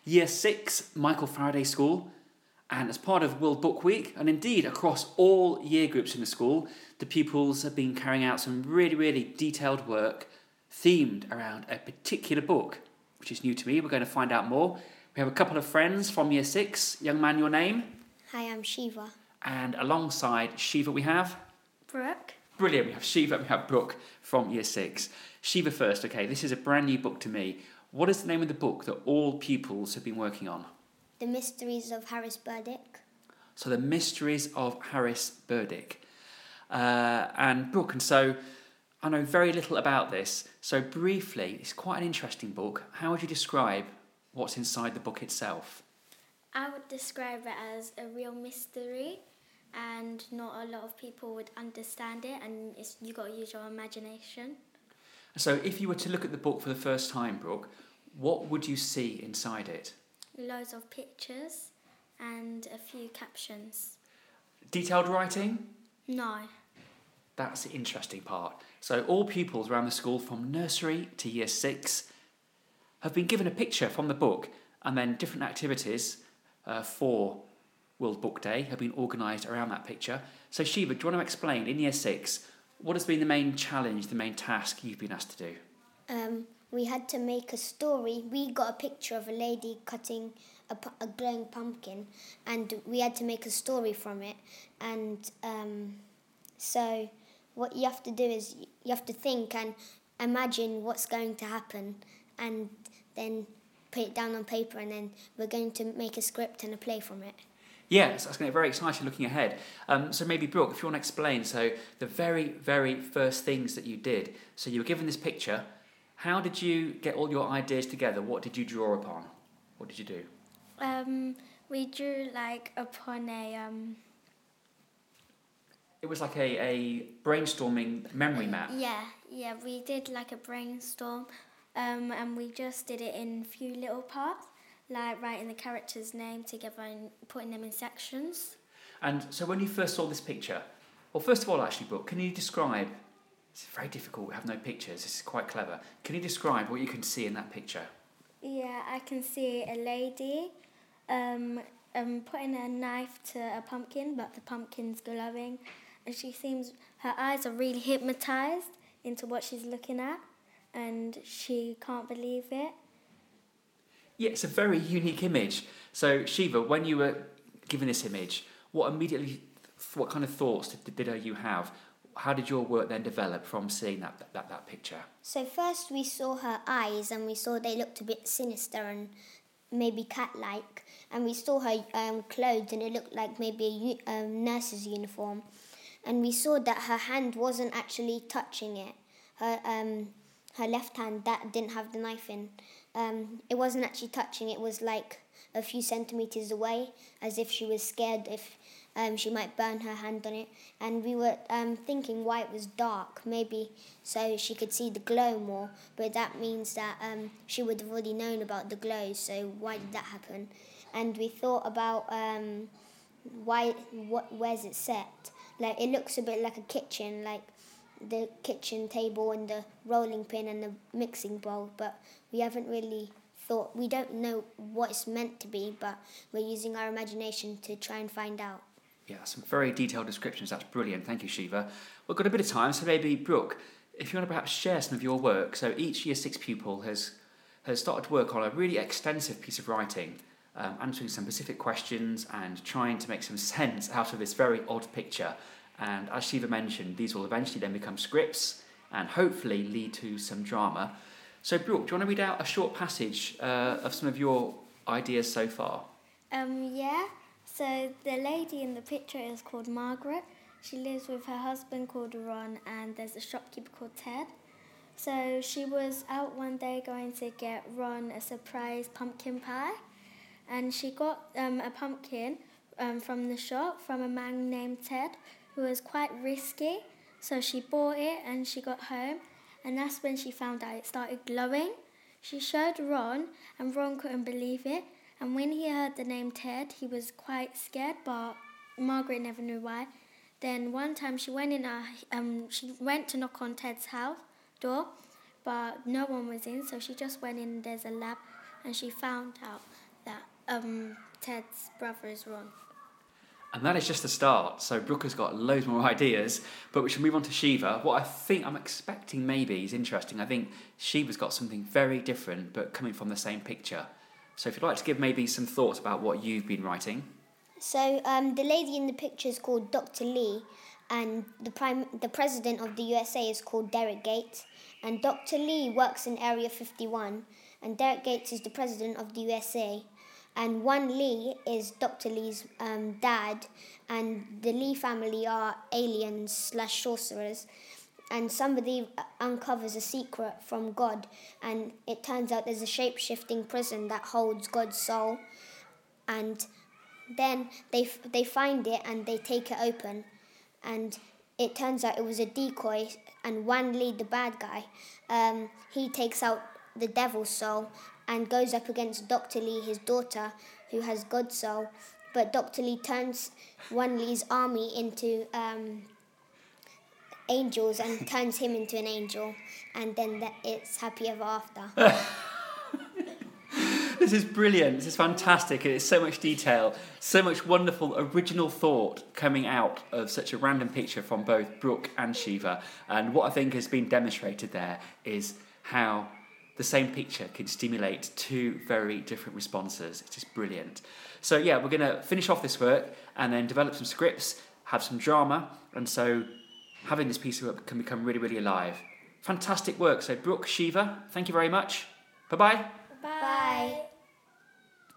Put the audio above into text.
Year 6, Michael Faraday School, and as part of World Book Week, and indeed across all year groups in the school, the pupils have been carrying out some really, really detailed work themed around a particular book, which is new to me. We're going to find out more. We have a couple of friends from Year 6. Young man, your name? Hi, I'm Shiva. And alongside Shiva we have? Brooke. Brilliant, we have Shiva and we have Brooke from Year 6. Shiva first, okay, this is a brand new book to me. What is the name of the book that all pupils have been working on? The Mysteries of Harris Burdick. So The Mysteries of Harris Burdick. And Brooke, and so I know very little about this, so briefly, it's quite an interesting book. How would you describe what's inside the book itself? I would describe it as a real mystery, and not a lot of people would understand it, and you got to use your imagination. So if you were to look at the book for the first time, Brooke, what would you see inside it? Loads of pictures and a few captions. Detailed writing? No. That's the interesting part. So all pupils around the school from nursery to year 6 have been given a picture from the book, and then different activities for World Book Day have been organised around that picture. So Shiva, do you want to explain, in year 6, what has been the main challenge, the main task you've been asked to do? We had to make a story. We got a picture of a lady cutting a glowing pumpkin, and we had to make a story from it. And so what you have to do is you have to think and imagine what's going to happen, and then put it down on paper, and then we're going to make a script and a play from it. Yes, that's going to be very exciting looking ahead. So maybe, Brooke, if you want to explain, so the very, very first things that you did. So you were given this picture. How did you get all your ideas together? What did you draw upon? What did you do? We drew upon a... It was like a brainstorming memory map. Yeah, we did a brainstorm, and we just did it in a few little parts, like writing the character's name together and putting them in sections. And so when you first saw this picture, well, first of all, actually, Brooke, can you describe, it's very difficult, we have no pictures, this is quite clever. Can you describe what you can see in that picture? Yeah, I can see a lady putting a knife to a pumpkin, but the pumpkin's glowing, and her eyes are really hypnotised into what she's looking at, and she can't believe it. Yeah, it's a very unique image. So, Shiva, when you were given this image, what kind of thoughts did you have? How did your work then develop from seeing that picture? So first we saw her eyes, and we saw they looked a bit sinister and maybe cat-like. And we saw her clothes, and it looked like maybe a nurse's uniform. And we saw that her hand wasn't actually touching it. Her left hand that didn't have the knife in. It wasn't actually touching. It was like a few centimetres away, as if she was scared if she might burn her hand on it. And we were thinking why it was dark, maybe so she could see the glow more, but that means that she would have already known about the glow, so why did that happen? And we thought about where's it set? Like, it looks a bit like a kitchen, like the kitchen table and the rolling pin and the mixing bowl, but we haven't really thought, we don't know what it's meant to be, but we're using our imagination to try and find out. Yeah, some very detailed descriptions. That's brilliant. Thank you, Shiva. We've got a bit of time, so maybe, Brooke, if you want to perhaps share some of your work. So each Year 6 pupil has started work on a really extensive piece of writing, answering some specific questions and trying to make some sense out of this very odd picture. And as Shiva mentioned, these will eventually then become scripts and hopefully lead to some drama. So, Brooke, do you want to read out a short passage of some of your ideas so far? Yeah. So the lady in the picture is called Margaret. She lives with her husband called Ron, and there's a shopkeeper called Ted. So she was out one day going to get Ron a surprise pumpkin pie, and she got a pumpkin from the shop from a man named Ted, who was quite risky. So she bought it and she got home, and that's when she found out it started glowing. She showed Ron, and Ron couldn't believe it. And when he heard the name Ted, he was quite scared, but Margaret never knew why. Then one time she went to knock on Ted's house door, but no one was in, so she just went in, there's a lab, and she found out Ted's brother is Ron. And that is just the start. So Brooke has got loads more ideas, but we should move on to Shiva. What I think I'm expecting maybe is interesting. I think Shiva's got something very different, but coming from the same picture. So if you'd like to give maybe some thoughts about what you've been writing. So the lady in the picture is called Dr. Lee, and the president of the USA is called Derek Gates. And Dr. Lee works in Area 51, and Derek Gates is the president of the USA. And one Lee is Dr. Lee's dad, and the Lee family are aliens/sorcerers. And somebody uncovers a secret from God, and it turns out there's a shape-shifting prison that holds God's soul. And then they find it and they take it open, and it turns out it was a decoy. And one Lee, the bad guy, he takes out the devil's soul and goes up against Dr. Lee, his daughter, who has God's soul. But Dr. Lee turns one Lee's army into angels and turns him into an angel, and then it's happy ever after. This is brilliant. This is fantastic. It's so much detail, so much wonderful original thought coming out of such a random picture from both Brooke and Shiva. And what I think has been demonstrated there is how the same picture can stimulate two very different responses. It's just brilliant. So yeah, we're going to finish off this work and then develop some scripts, have some drama, and so having this piece of work can become really, really alive. Fantastic work. So Brooke, Shiva, thank you very much. Bye-bye. Bye.